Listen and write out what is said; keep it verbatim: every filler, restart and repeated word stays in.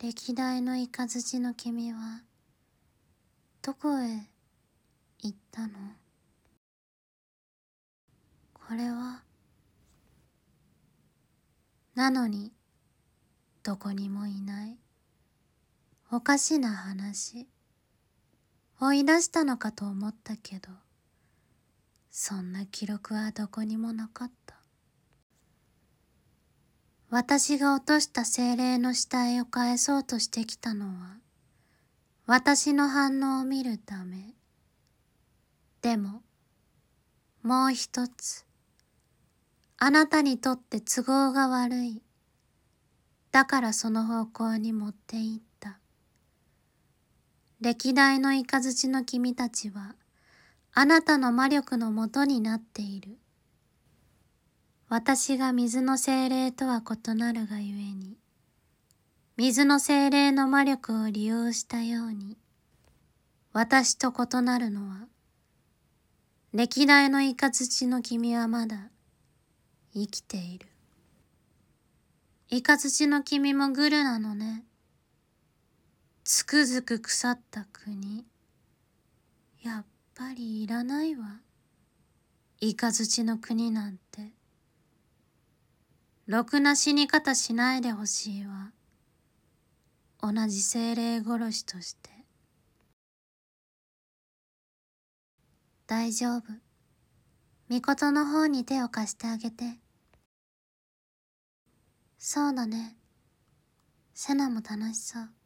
歴代の雷の君はどこへ行ったの？これは。なのにどこにもいない。おかしな話。追い出したのかと思ったけど、そんな記録はどこにもなかった。私が落とした精霊の死体を返そうとしてきたのは、私の反応を見るため。でも、もう一つ、あなたにとって都合が悪い。だからその方向に持って行った。歴代の雷の君たちは、あなたの魔力のもとになっている。私が水の精霊とは異なるがゆえに、水の精霊の魔力を利用したように、私と異なるのは、歴代の雷の君はまだ生きている。雷の君もグルなのね。つくづく腐った国。やっぱりいらないわ。雷の国なんて。ろくな死に方しないでほしいわ。同じ精霊殺しとして。大丈夫。御事の方に手を貸してあげて。そうだね。セナも楽しそう。